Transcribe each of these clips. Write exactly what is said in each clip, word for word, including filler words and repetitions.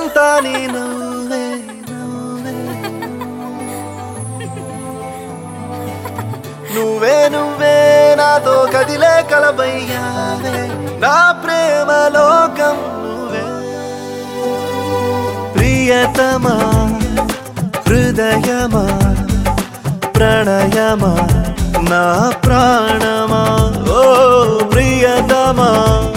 మనసంతా నీ నువ్వే నువ్వే నువ్వే నువ్వే నాతో కదిలే కలబయ్యావే నా ప్రేమ లోకం నువ్వే ప్రియతమా హృదయమా ప్రణయమా నా ప్రాణమా ఓ ప్రియతమా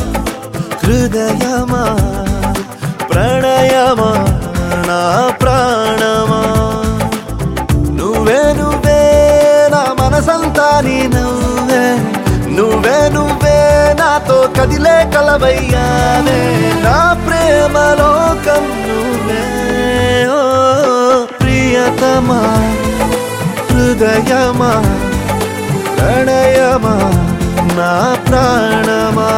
హృదయమా ప్రణయమా నా ప్రాణమా నువ్వే నువ్వే నా మనసంతా నీ నువ్వే నువ్వే నువ్వే నాతో కదిలే కలవయ్యావే నా ప్రేమ లోకం నువ్వే ఓ ప్రియతమా హృదయమా ప్రణయమా నా ప్రాణమా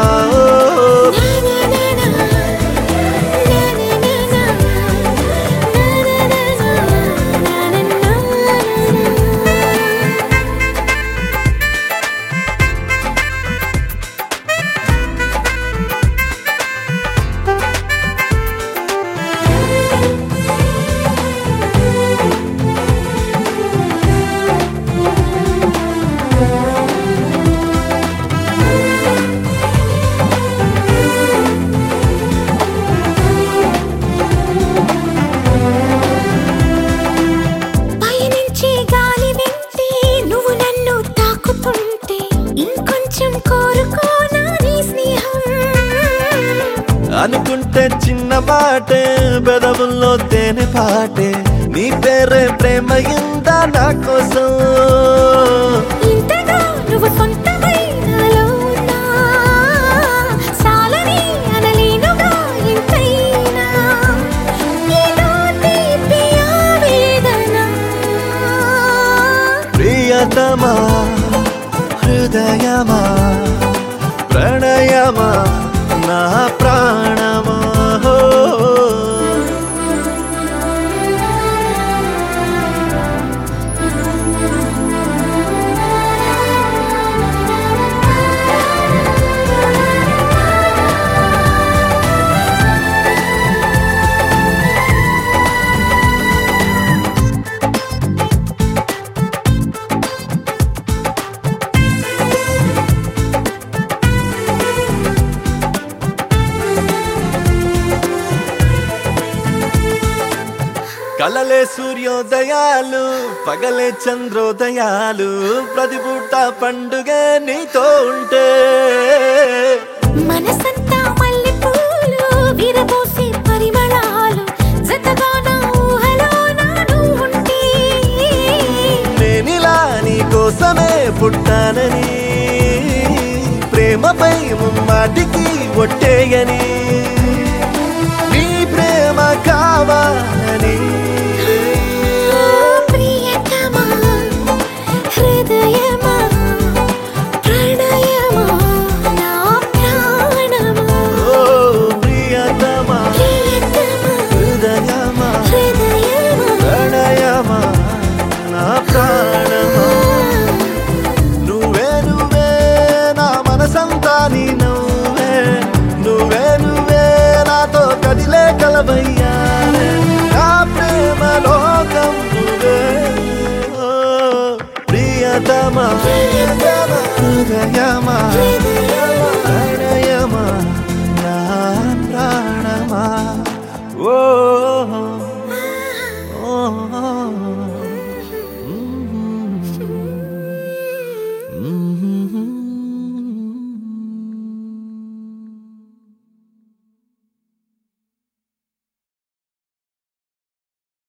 అనుకుంటే చిన్న పాటే పెదవుల్లో తేనె పాటే నీ పేరే ప్రేమ ఇందా నా కోసం ఇంతగా నువ్వు సొంతమైనాలో ఉన్నా సాలని అనలేనుగా ఇంతైనా ఏదో తీపి ఆవేదన ప్రియతమా హృదయమా ప్రణయమా నా ప్రాణమా కలలే సూర్యోదయాలు పగలే చంద్రోదయాలు ప్రతిపూట పండుగ నీతో ఉంటే మనసంతా మల్లెపూలు విరబోసే పరిమళాలు జతగా నా ఊహలో నాను ఉంటే నేనిలా నీ కోసమే పుట్టానని ప్రేమపై ముమ్మాటికి ఒట్టేయని నీ ప్రేమ కావాలని ప్రియతమా హృదయమా ప్రణయమా నా ప్రాణమా ఓ ప్రియతమా ప్రియతమా హృదయమా హృదయమా ప్రణయమా నా ప్రాణమా నువ్వే నువ్వే నా మనసంతా నీ నువ్వే నువ్వే నువ్వే నాతో కదిలే కలవయ్యావే నా ప్రేమ లోకం నువ్వే ఓ ప్రియతమా హృదయమా హృదయమా